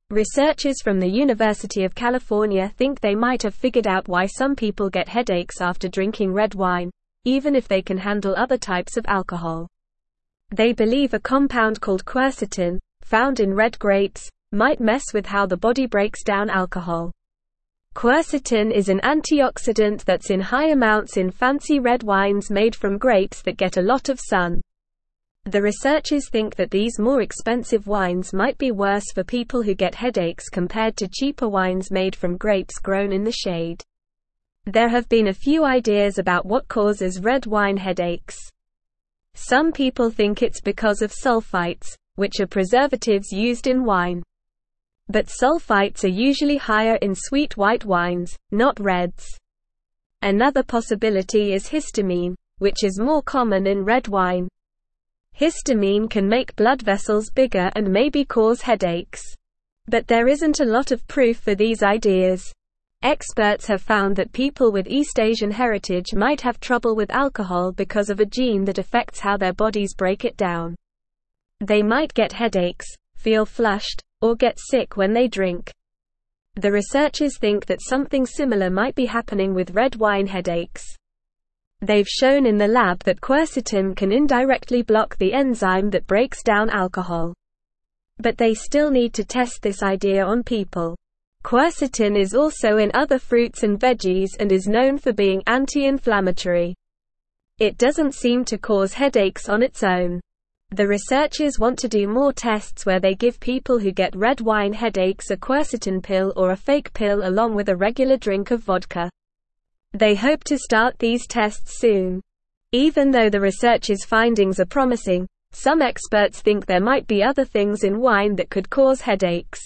Researchers from the University of California think they might have figured out why some people get headaches after drinking red wine, even if they can handle other types of alcohol. They believe a compound called quercetin, found in red grapes, might mess with how the body breaks down alcohol. Quercetin is an antioxidant that's in high amounts in fancy red wines made from grapes that get a lot of sun. The researchers think that these more expensive wines might be worse for people who get headaches compared to cheaper wines made from grapes grown in the shade. There have been a few ideas about what causes red wine headaches. Some people think it's because of sulfites, which are preservatives used in wine. But sulfites are usually higher in sweet white wines, not reds. Another possibility is histamine, which is more common in red wine. Histamine can make blood vessels bigger and maybe cause headaches. But there isn't a lot of proof for these ideas. Experts have found that people with East Asian heritage might have trouble with alcohol because of a gene that affects how their bodies break it down. They might get headaches, feel flushed, or get sick when they drink. The researchers think that something similar might be happening with red wine headaches. They've shown in the lab that quercetin can indirectly block the enzyme that breaks down alcohol. But they still need to test this idea on people. Quercetin is also in other fruits and veggies and is known for being anti-inflammatory. It doesn't seem to cause headaches on its own. The researchers want to do more tests where they give people who get red wine headaches a quercetin pill or a fake pill along with a regular drink of vodka. They hope to start these tests soon. Even though the researchers' findings are promising, some experts think there might be other things in wine that could cause headaches.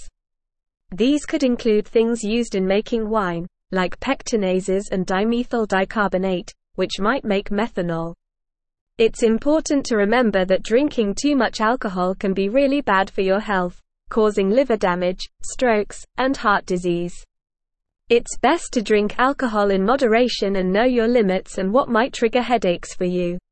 These could include things used in making wine, like pectinases and dimethyl dicarbonate, which might make methanol. It's important to remember that drinking too much alcohol can be really bad for your health, causing liver damage, strokes, and heart disease. It's best to drink alcohol in moderation and know your limits and what might trigger headaches for you.